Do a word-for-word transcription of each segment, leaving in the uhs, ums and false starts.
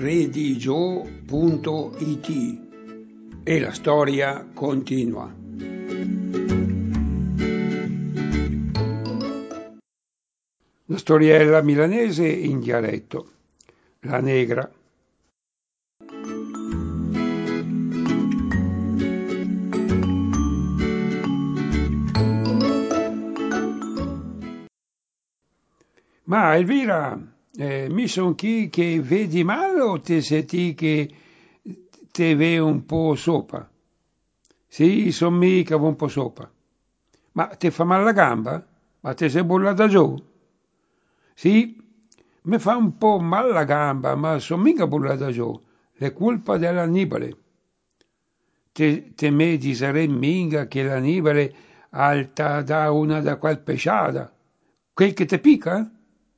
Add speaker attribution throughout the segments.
Speaker 1: redigio punto it e la storia continua. La storiella milanese in dialetto. La negra. Ma Elvira, eh, mi son chi che vedi male o te senti che te vedi un po' sopra? Sì, son mica un po' sopra. Ma te fa male la gamba? Ma te sei bullata giù? Sì, mi fa un po' male la gamba, ma son mica bullata giù. È colpa dell'annibale. Te, te me disere minga che l'annibale alta da una da qual pesciata. Quel che te pica?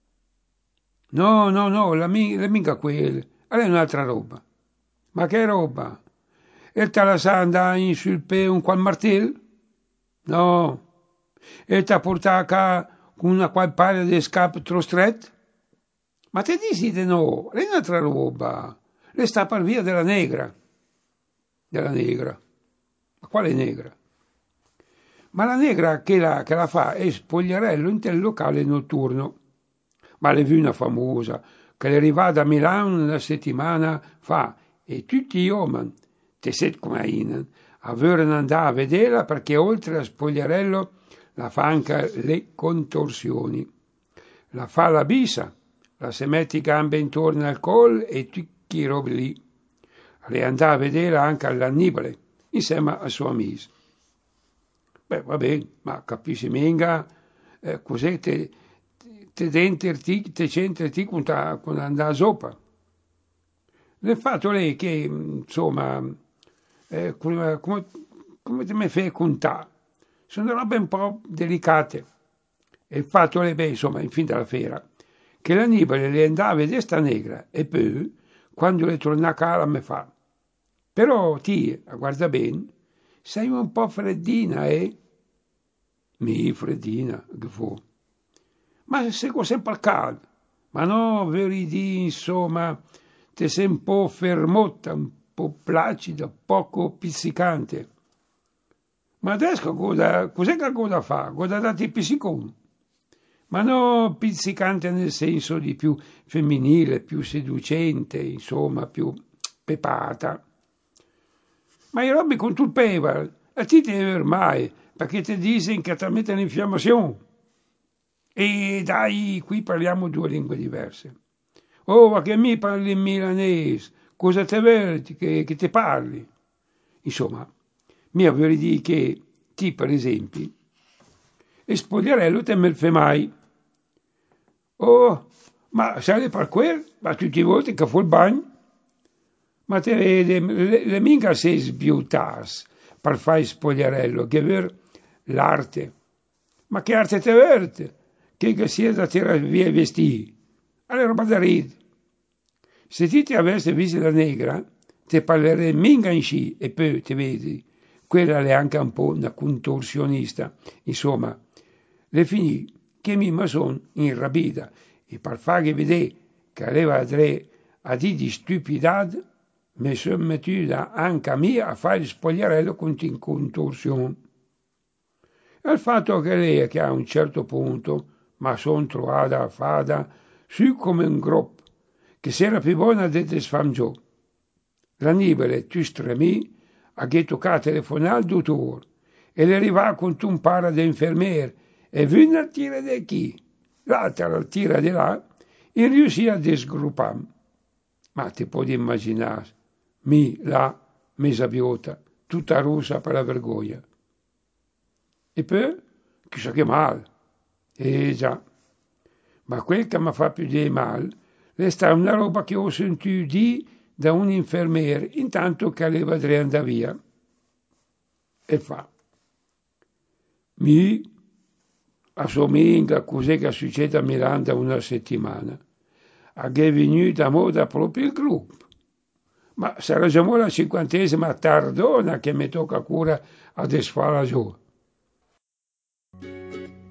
Speaker 1: No, no, no, la, la mica quella, è un'altra roba. Ma che roba? E te la sa andare in sul pe un qual martello? No. E ti ha portato a con una qual paia di scarpe troppo strette? Ma te dici di no, è un'altra roba. Le sta per via della negra. Della negra. Ma quale negra? Ma la negra che la, che la fa è spogliarello in tel locale notturno. Ma le vu una famosa, che è arrivata a Milano una settimana fa, e tutti gli uomini, te set come in, avevano andare a vederla perché oltre a spogliarello la fa anche le contorsioni. La fa la bisa, la si mette i gambe intorno al collo e tutti i robi lì. Le andava a vederla anche all'Annibale, insieme a suo amico. Beh, va bene, ma capisci minga eh, cos'è te, te denti, te centri con andare sopra. Le fatto lei che, insomma, eh, come, come, come te mi fai contare? Sono robe un po' delicate. E il fatto lei, beh, insomma, in fin della fiera, che l'Annibale le andava a vedere sta negra e poi, quando le torna a casa, mi fa. Però, ti, guarda bene, sei un po' freddina, eh? Mi freddina, che fu. Ma seguo sempre al caldo. Ma no, veridi, insomma, te sei un po' fermotta, un po' placida, poco pizzicante. Ma adesso cosa, cos'è che cosa fa? Cosa date pizzicone? Ma no, pizzicante nel senso di più femminile, più seducente, insomma, più pepata. Ma i robi con tu peva, a ti deve ormai, perché ti dicono che ti mette l'infiammazione. E dai, qui parliamo due lingue diverse. Oh, ma che mi parli in milanese? Cosa te verti che, che te parli? Insomma, mi avevi dire che ti, per esempio, e spogliarello te me il mai. Oh, ma sai per quel? Ma tutti i volte che fu il bagno? Ma te vede, le, le minga sei sbiutas per fare spogliarello, che ver l'arte. Ma che arte te verte? Che, che sia da tirare via i vestiti? Alla roba da ridere. Se ti ti avesse visto la negra, te parlerei minga in sci e poi ti vedi, quella è anche un po' una contorsionista. Insomma, le finì che mi ma son inrabita e per fargli vedere che aveva tre a di di stupidad, mi son mettuta anche a me a fare il spogliarello con contorsione. E il fatto che lei, che a un certo punto, ma son trovata a fada, su come un groppo, che s'era più buona di desfangiò. L'Annibale tu stremì, a che toccò telefonare al dottore, e le arrivò con un paro di infermiere, e venne a tira di chi, l'altra a tira di là, e riuscì a desgruppare. Ma ti puoi immaginare, mi, là, mesa biota, tutta rossa per la vergogna. E poi, chissà che male. Eh già, ma quel che mi fa più di male è stata una roba che ho sentito di da un infermiere intanto che aveva andare via. E fa, mi assomiglia a cos'è che succede a Milano da una settimana. A che è venuto a moda proprio il gruppo. Ma sarà già la cinquantesima tardona che mi tocca cura a desfare giù.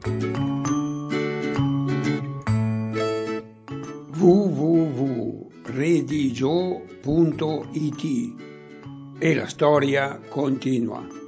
Speaker 1: w w w punto redigio punto it e la storia continua.